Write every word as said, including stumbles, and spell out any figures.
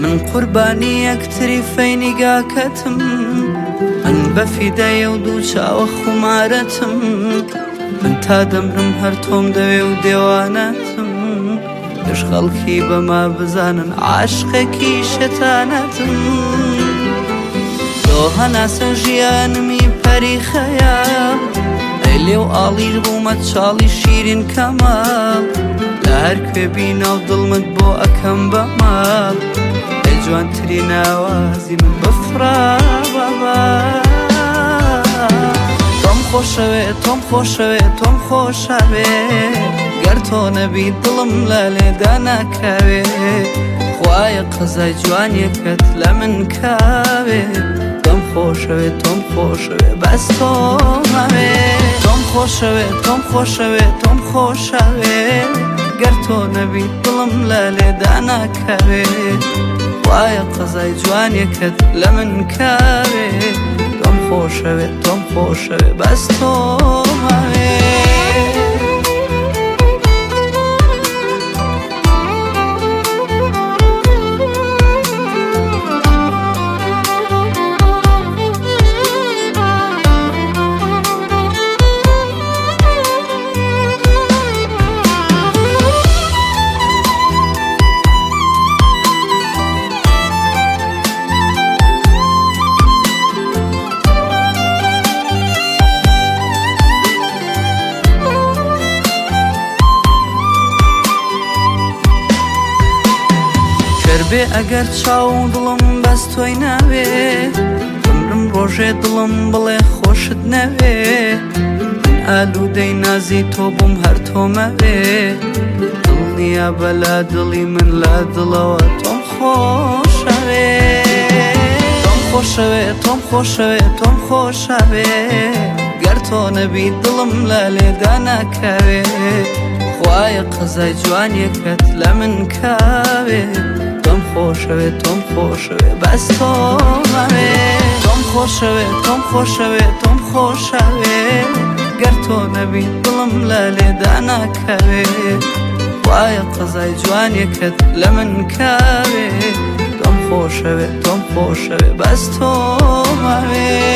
من قوربانی یەکتری فەینیگاکەتم من بەفیدەیە و دوو چاوە خومارەتم من تا دەمرم هەر تۆم دەوێ و دێوانەتم گەش خەڵکی بەما بزانن عاشقێکی شێتانەتم تۆ هەناسە ژیانمی پەریخەیە ئەی لێو ئاڵیر بوومە چاڵی شیرین کەماڵ لە هەر کوێ بینە و دڵمت بۆ ئەکەم بەماڵ ئەی جوانترین ئاوازی من بفڕا بەبا تۆم خۆشەوێ تۆم خۆشەوێ تۆم خۆشەوێ گەر تۆ نەبی دڵم لە لێدا ناکەوێ خوایە قەزای جوانیەکەت لە من کاوێ تۆم خۆشەوێ تۆم خۆشەوێ بەس تۆمەوێ تۆم خۆشەوێ تۆم خۆشەوێ تۆم خۆشەوێ گەر تۆ نەبی دڵم لە لێدا ناکەوێ خوایە قەزای جوانیەکەت لە من کاوێ تۆم خۆشەوێ تۆم خۆشەوێ بەس تۆمەوێ بێ ئەگەر چاو دڵم بەس تۆی ناوێ ئەمرم ڕۆژێ دڵم بڵێ خۆشت نەوێ من ئالوودەی نازی تۆ بووم هەر تۆمەوێ دڵ نییە بەلا دڵی من لە دڵەوە تۆم خۆشەوێ تۆم خۆشەوێ تۆم خۆشەوێ تۆم خۆشەوێ گەر تۆ نەبی دڵم لە لێدا ناکەوێ خوایە قەزای جوانیەکەت لە من کاوێ تۆم خۆشەوێ تۆم خۆشەوێ بەس تۆمەوێ تۆم خۆشەوێ تۆم خۆشەوێ تۆم خۆشەوێ گەر تۆ نەبی دڵم لە لێدا ناکەوێ خوایە قەزای جوانیەکەت لە من کاوێ تۆم خۆشەوێ تۆم خۆشەوێ بەس تۆمەوێ